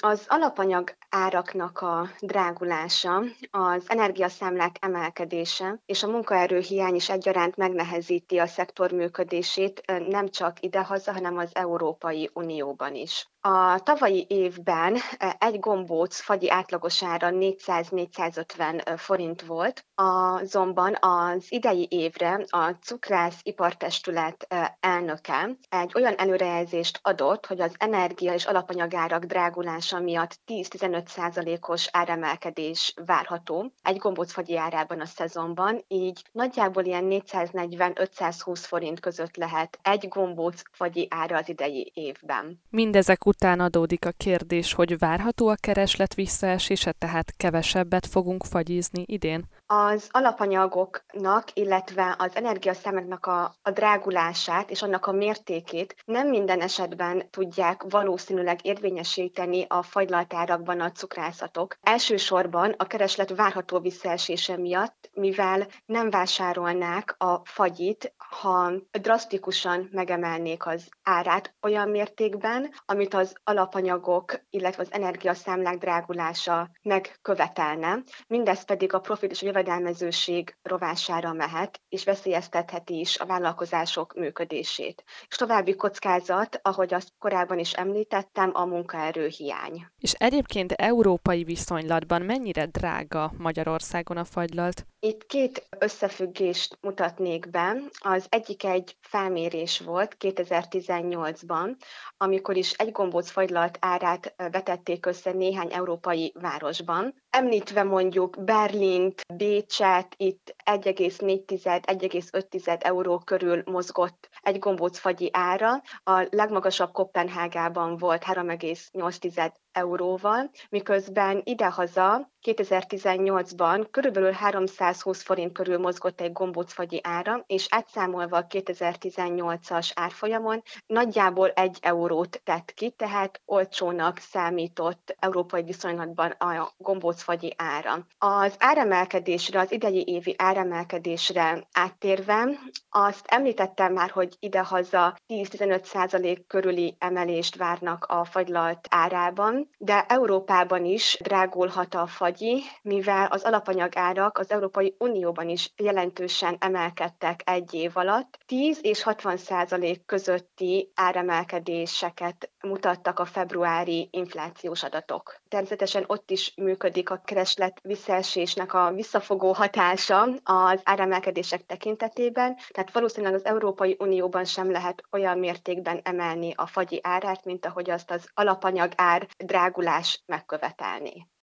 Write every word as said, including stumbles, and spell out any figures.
Az alapanyag áraknak a drágulása, az energiaszámlák emelkedése és a munkaerőhiány is egyaránt megnehezíti a szektor működését, ö, nem csak idehaza, hanem az Európai Unióban is. A tavalyi évben ö, egy gombóc fagyi átlagos ára négyszáz-négyszázötven forint volt, azonban az idei évre a Cukrász Ipartestület ö, elnöke egy olyan előrejelzést adott, hogy az energia és alapanyagárak drágulása miatt tíz-tizenöt százalékos áremelkedés várható egy gombócfagyi árában a szezonban, így nagyjából ilyen négyszáznegyven-ötszázhúsz forint között lehet egy gombócfagyi ára az idei évben. Mindezek után adódik a kérdés, hogy várható a kereslet visszaesése, tehát kevesebbet fogunk fagyizni idén? Az alapanyagoknak, illetve az energiaszámoknak a, a drágulását és annak a mértékét nem minden esetben tudják valószínűleg érvényesíteni a fagylaltárakban a cukrászatok. Elsősorban a kereslet várható visszaesése miatt, mivel nem vásárolnák a fagyit, ha drasztikusan megemelnék az árát olyan mértékben, amit az alapanyagok, illetve az energiaszámlák drágulása megkövetelne. Mindez pedig a profit és a jövedelmezőség rovására mehet, és veszélyeztetheti is a vállalkozások működését. És további kockázat, ahogy azt korábban is említettem, a munkaerőhiány. És egyébként európai viszonylatban mennyire drága Magyarországon a fagylalt? Itt két összefüggést mutatnék be. Az egyik egy felmérés volt kétezer-tizennyolcban, amikor is egy gombóc fagylalt árát vetették össze néhány európai városban. Említve mondjuk Berlint, Bécset, itt egy egész négy-egy egész öt euró körül mozgott egy gombóc fagyi ára, a legmagasabb Koppenhágában volt három egész nyolc euróval, miközben idehaza kétezer-tizennyolcban körülbelül háromszázhúsz forint körül mozgott egy gombócfagyi ára, és átszámolva a kétezer-tizennyolcas árfolyamon nagyjából egy eurót tett ki, tehát olcsónak számított európai viszonylatban a gombócfagyi ára. Az áremelkedésre, az idei évi áremelkedésre áttérve, azt említettem már, hogy idehaza tíz-tizenöt százalék körüli emelést várnak a fagylalt árában, de Európában is drágulhat a fagyi, mivel az alapanyagárak az Európai Unióban is jelentősen emelkedtek egy év alatt. tíz és hatvan százalék közötti áremelkedéseket mutattak a februári inflációs adatok. Természetesen ott is működik a kereslet visszaesésnek a visszafogó hatása az áremelkedések tekintetében, tehát valószínűleg az Európai Unióban sem lehet olyan mértékben emelni a fagyi árát, mint ahogy azt az alapanyag ár drágulás megkövetelné.